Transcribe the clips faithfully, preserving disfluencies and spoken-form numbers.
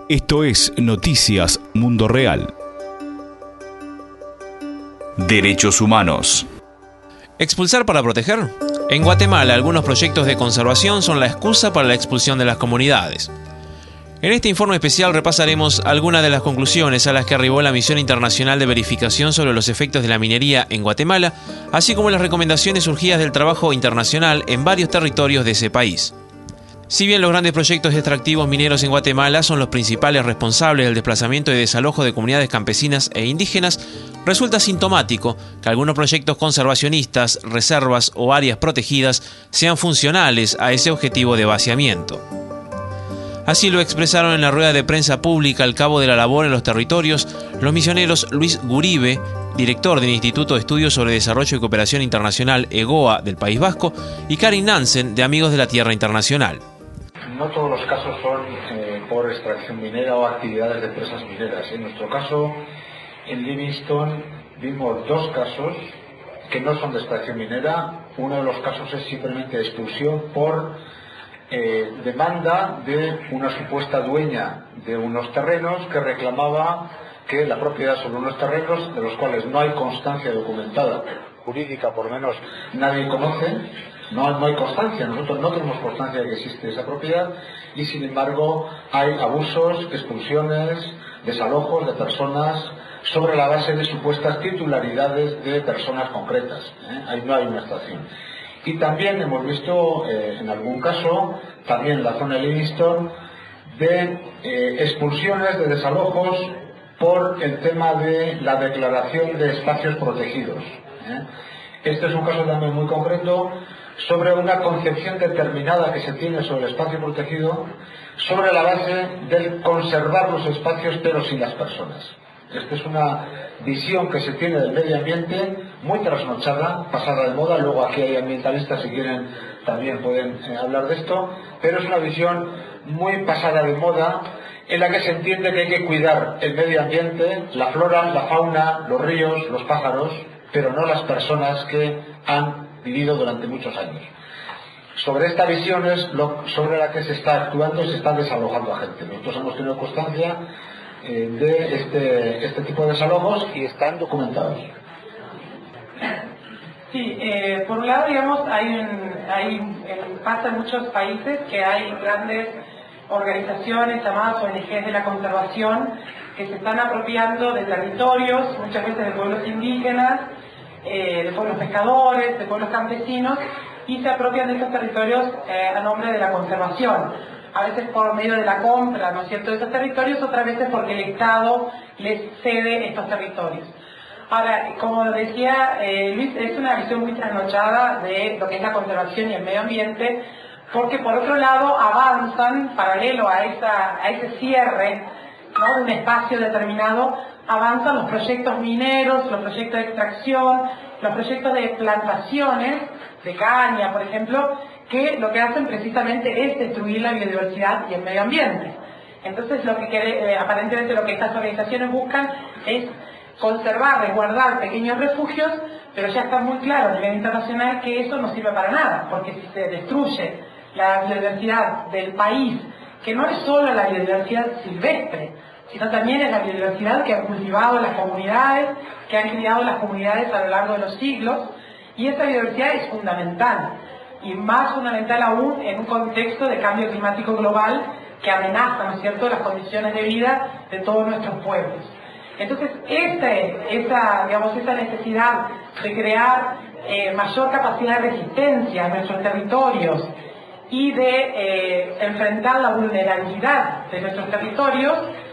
Esto es Noticias Mundo Real. Derechos humanos. ¿Expulsar para proteger? En Guatemala, algunos proyectos de conservación son la excusa para la expulsión de las comunidades. En este informe especial repasaremos algunas de las conclusiones a las que arribó la Misión Internacional de Verificación sobre los efectos de la minería en Guatemala, así como las recomendaciones surgidas del trabajo internacional en varios territorios de ese país. Si bien los grandes proyectos extractivos mineros en Guatemala son los principales responsables del desplazamiento y desalojo de comunidades campesinas e indígenas, resulta sintomático que algunos proyectos conservacionistas, reservas o áreas protegidas sean funcionales a ese objetivo de vaciamiento. Así lo expresaron en la rueda de prensa pública al cabo de la labor en los territorios los misioneros Luis Guribe, director del Instituto de Estudios sobre Desarrollo y Cooperación Internacional EGOA del País Vasco, y Karin Nansen, de Amigos de la Tierra Internacional. No todos los casos son eh, por extracción minera o actividades de empresas mineras. En nuestro caso, en Livingstone, vimos dos casos que no son de extracción minera. Uno de los casos es simplemente expulsión por eh, demanda de una supuesta dueña de unos terrenos que reclamaba que la propiedad sobre unos terrenos de los cuales no hay constancia documentada, jurídica por lo menos nadie conoce. No, no hay constancia, nosotros no tenemos constancia de que existe esa propiedad y sin embargo hay abusos, expulsiones, desalojos de personas sobre la base de supuestas titularidades de personas concretas. ¿eh? Ahí no hay una extracción. Y también hemos visto eh, en algún caso, también en la zona de Livingstone, de eh, expulsiones, de desalojos por el tema de la declaración de espacios protegidos. ¿eh? Este es un caso también muy concreto sobre una concepción determinada que se tiene sobre el espacio protegido, sobre la base del conservar los espacios pero sin las personas. Esta es una visión que se tiene del medio ambiente muy trasnochada, pasada de moda. Luego aquí hay ambientalistas, si quieren también pueden eh, hablar de esto, pero es una visión muy pasada de moda en la que se entiende que hay que cuidar el medio ambiente, la flora, la fauna, los ríos, los pájaros, pero no las personas que han vivido durante muchos años. Sobre esta visión es lo, sobre la que se está actuando y se está desalojando a gente. Nosotros hemos tenido constancia eh, de este, este tipo de desalojos y están documentados. Sí, eh, por un lado, digamos, hay, un, hay en, pasa en muchos países que hay grandes organizaciones llamadas O N Ges de la conservación que se están apropiando de territorios, muchas veces de pueblos indígenas, Eh, de pueblos pescadores, de pueblos campesinos, y se apropian de estos territorios eh, a nombre de la conservación, a veces por medio de la compra, ¿no es cierto?, de esos territorios, otras veces porque el Estado les cede estos territorios. Ahora, como decía eh, Luis, es una visión muy trasnochada de lo que es la conservación y el medio ambiente, porque por otro lado avanzan, paralelo a, esa, a ese cierre, ¿no?, de un espacio determinado, avanzan los proyectos mineros, los proyectos de extracción, los proyectos de plantaciones de caña, por ejemplo, que lo que hacen precisamente es destruir la biodiversidad y el medio ambiente. Entonces, lo que eh, aparentemente lo que estas organizaciones buscan es conservar, resguardar pequeños refugios, pero ya está muy claro a nivel internacional que eso no sirve para nada, porque si se destruye la biodiversidad del país, que no es solo la biodiversidad silvestre, sino también es la biodiversidad que han cultivado las comunidades, que han criado las comunidades a lo largo de los siglos, y esa biodiversidad es fundamental, y más fundamental aún en un contexto de cambio climático global que amenaza, ¿no es cierto?, las condiciones de vida de todos nuestros pueblos. Entonces, este, esa, digamos, esa necesidad de crear eh, mayor capacidad de resistencia en nuestros territorios y de eh, enfrentar la vulnerabilidad de nuestros territorios,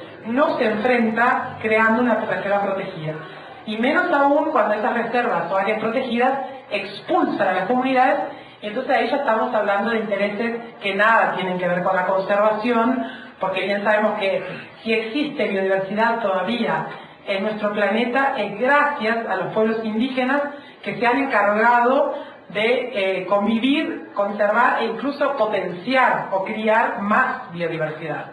no se enfrenta creando una reserva protegida. Y menos aún cuando esas reservas o áreas protegidas expulsan a las comunidades, entonces ahí ya estamos hablando de intereses que nada tienen que ver con la conservación, porque bien sabemos que si existe biodiversidad todavía en nuestro planeta es gracias a los pueblos indígenas que se han encargado de eh, convivir, conservar e incluso potenciar o criar más biodiversidad.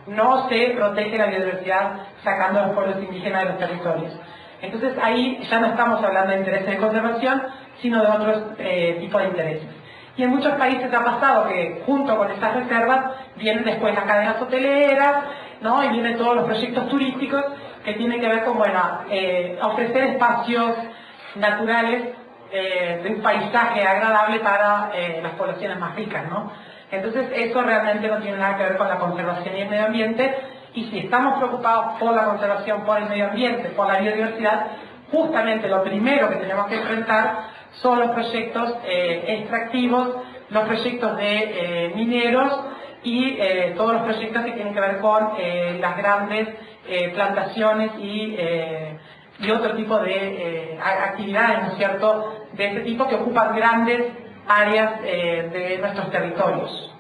No se protege la biodiversidad sacando a los pueblos indígenas de los territorios. Entonces ahí ya no estamos hablando de intereses de conservación, sino de otros eh, tipos de intereses. Y en muchos países ha pasado que junto con estas reservas vienen después las cadenas hoteleras, ¿no? Y vienen todos los proyectos turísticos que tienen que ver con, bueno, eh, ofrecer espacios naturales eh, de un paisaje agradable para eh, las poblaciones más ricas, ¿no? Entonces eso realmente no tiene nada que ver con la conservación y el medio ambiente, y si estamos preocupados por la conservación, por el medio ambiente, por la biodiversidad, justamente lo primero que tenemos que enfrentar son los proyectos eh, extractivos, los proyectos de eh, mineros y eh, todos los proyectos que tienen que ver con eh, las grandes eh, plantaciones y, eh, y otro tipo de eh, actividades, ¿no es cierto?, de este tipo que ocupan grandes áreas eh, de nuestros territorios.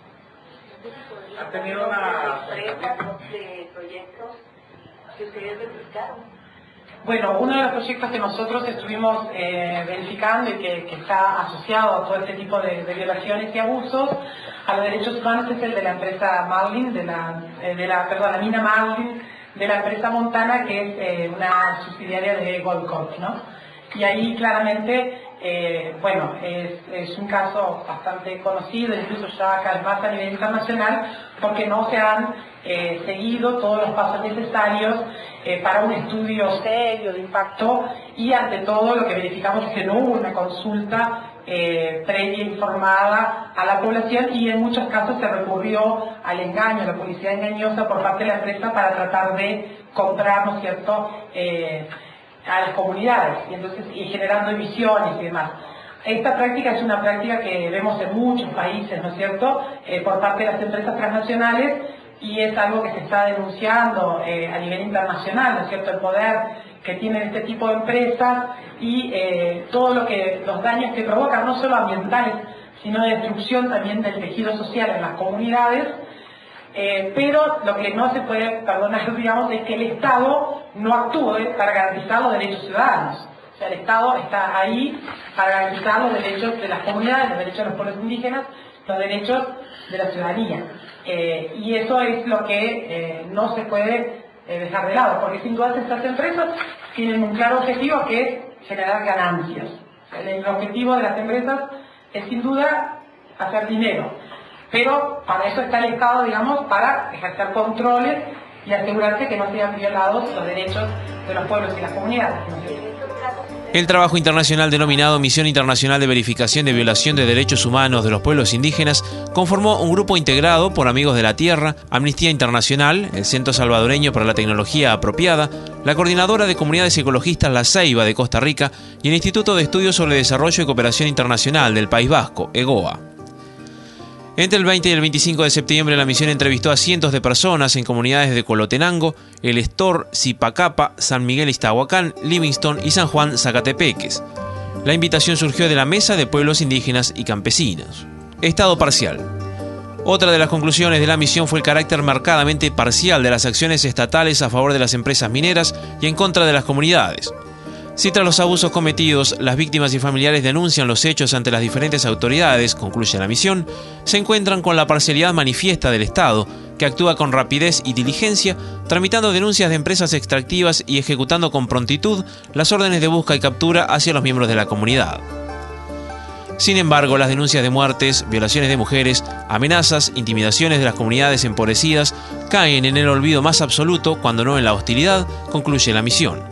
¿Ha tenido una de proyectos que ustedes verificaron? Bueno, uno de los proyectos que nosotros estuvimos eh, verificando y que, que está asociado a todo este tipo de, de violaciones y abusos a los derechos humanos es el de la empresa Marlin, de la, eh, de la, perdón, la mina Marlin de la empresa Montana, que es eh, una subsidiaria de Goldcorp, ¿no? Y ahí claramente, eh, bueno, es, es un caso bastante conocido, incluso ya cada vez más a nivel internacional, porque no se han eh, seguido todos los pasos necesarios eh, para un estudio serio de impacto, y ante todo lo que verificamos es que no hubo una consulta eh, previa informada a la población, y en muchos casos se recurrió al engaño, a la publicidad engañosa por parte de la empresa para tratar de comprar, ¿no es cierto?, eh, a las comunidades, y entonces y generando emisiones y demás. Esta práctica es una práctica que vemos en muchos países, ¿no es cierto?, eh, por parte de las empresas transnacionales, y es algo que se está denunciando eh, a nivel internacional, ¿no es cierto?, el poder que tienen este tipo de empresas y eh, todo lo que, los daños que provocan, no solo ambientales, sino de destrucción también del tejido social en las comunidades. Eh, pero lo que no se puede perdonar, digamos, es que el Estado no actúe para garantizar los derechos ciudadanos. O sea, el Estado está ahí para garantizar los derechos de las comunidades, los derechos de los pueblos indígenas, los derechos de la ciudadanía. Eh, y eso es lo que eh, no se puede eh, dejar de lado, porque sin duda estas empresas tienen un claro objetivo, que es generar ganancias. El, el objetivo de las empresas es sin duda hacer dinero. Pero para eso está el Estado, digamos, para ejercer controles y asegurarse que no sean violados los derechos de los pueblos y las comunidades. El trabajo internacional denominado Misión Internacional de Verificación de Violación de Derechos Humanos de los Pueblos Indígenas conformó un grupo integrado por Amigos de la Tierra, Amnistía Internacional, el Centro Salvadoreño para la Tecnología Apropiada, la Coordinadora de Comunidades Ecologistas La Ceiba de Costa Rica y el Instituto de Estudios sobre Desarrollo y Cooperación Internacional del País Vasco, EGOA. Entre el veinte y el veinticinco de septiembre, la misión entrevistó a cientos de personas en comunidades de Colotenango, El Estor, Zipacapa, San Miguel Iztahuacán, Livingston y San Juan Zacatepeques. La invitación surgió de la Mesa de Pueblos Indígenas y Campesinos. Estado parcial. Otra de las conclusiones de la misión fue el carácter marcadamente parcial de las acciones estatales a favor de las empresas mineras y en contra de las comunidades. Si tras los abusos cometidos, las víctimas y familiares denuncian los hechos ante las diferentes autoridades, concluye la misión, se encuentran con la parcialidad manifiesta del Estado, que actúa con rapidez y diligencia, tramitando denuncias de empresas extractivas y ejecutando con prontitud las órdenes de busca y captura hacia los miembros de la comunidad. Sin embargo, las denuncias de muertes, violaciones de mujeres, amenazas, intimidaciones de las comunidades empobrecidas caen en el olvido más absoluto, cuando no en la hostilidad, concluye la misión.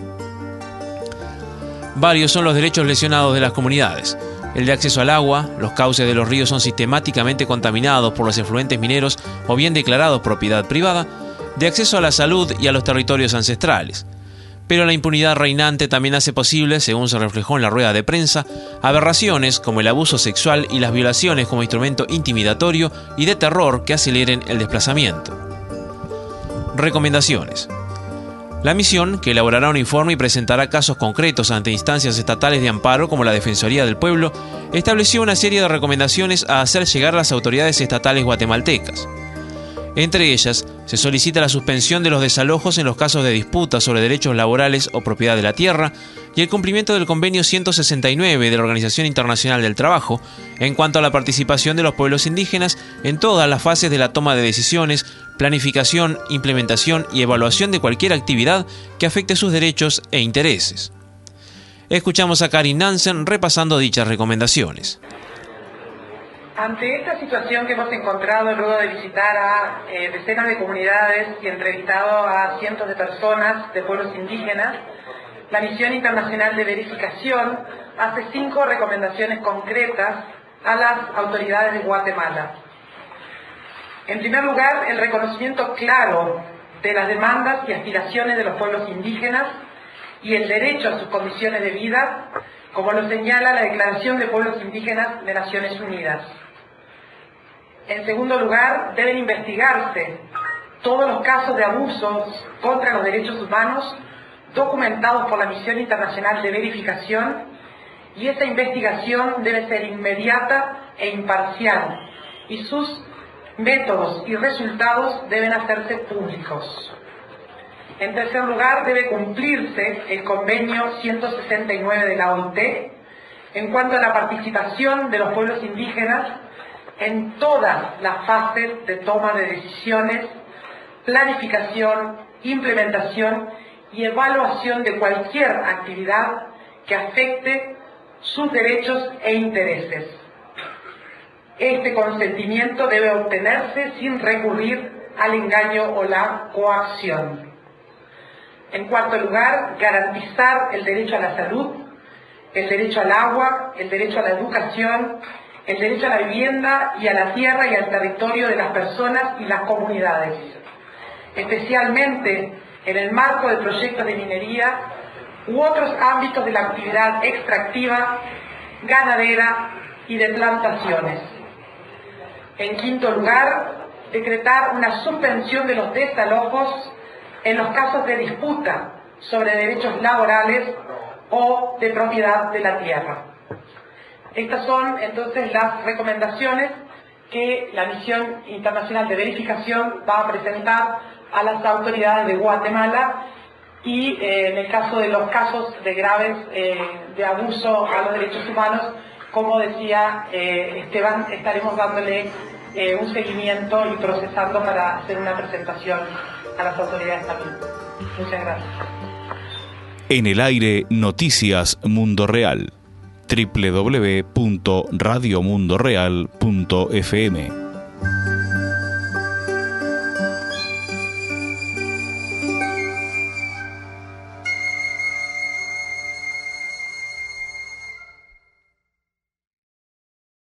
Varios son los derechos lesionados de las comunidades. El de acceso al agua, los cauces de los ríos son sistemáticamente contaminados por los efluentes mineros o bien declarados propiedad privada, de acceso a la salud y a los territorios ancestrales. Pero la impunidad reinante también hace posible, según se reflejó en la rueda de prensa, aberraciones como el abuso sexual y las violaciones como instrumento intimidatorio y de terror que aceleren el desplazamiento. Recomendaciones. La misión, que elaborará un informe y presentará casos concretos ante instancias estatales de amparo como la Defensoría del Pueblo, estableció una serie de recomendaciones a hacer llegar a las autoridades estatales guatemaltecas. Entre ellas, se solicita la suspensión de los desalojos en los casos de disputas sobre derechos laborales o propiedad de la tierra y el cumplimiento del convenio ciento sesenta y nueve de la Organización Internacional del Trabajo en cuanto a la participación de los pueblos indígenas en todas las fases de la toma de decisiones, planificación, implementación y evaluación de cualquier actividad que afecte sus derechos e intereses. Escuchamos a Karin Nansen repasando dichas recomendaciones. Ante esta situación que hemos encontrado luego de visitar a eh, decenas de comunidades y entrevistado a cientos de personas de pueblos indígenas, la Misión Internacional de Verificación hace cinco recomendaciones concretas a las autoridades de Guatemala. En primer lugar, el reconocimiento claro de las demandas y aspiraciones de los pueblos indígenas y el derecho a sus condiciones de vida, como lo señala la Declaración de Pueblos Indígenas de Naciones Unidas. En segundo lugar, deben investigarse todos los casos de abusos contra los derechos humanos documentados por la Misión Internacional de Verificación, y esa investigación debe ser inmediata e imparcial, y sus métodos y resultados deben hacerse públicos. En tercer lugar, debe cumplirse el convenio ciento sesenta y nueve de la O I T en cuanto a la participación de los pueblos indígenas en todas las fases de toma de decisiones, planificación, implementación y evaluación de cualquier actividad que afecte sus derechos e intereses. Este consentimiento debe obtenerse sin recurrir al engaño o la coacción. En cuarto lugar, garantizar el derecho a la salud, el derecho al agua, el derecho a la educación, el derecho a la vivienda y a la tierra y al territorio de las personas y las comunidades, especialmente en el marco de proyectos de minería u otros ámbitos de la actividad extractiva, ganadera y de plantaciones. En quinto lugar, decretar una suspensión de los desalojos en los casos de disputa sobre derechos laborales o de propiedad de la tierra. Estas son entonces las recomendaciones que la Misión Internacional de Verificación va a presentar a las autoridades de Guatemala, y eh, en el caso de los casos de graves eh, de abuso a los derechos humanos, como decía eh, Esteban, estaremos dándole eh, un seguimiento y procesando para hacer una presentación a las autoridades también. Muchas gracias. En el aire, Noticias Mundo Real. doble u doble u doble u punto radio mundo real punto f m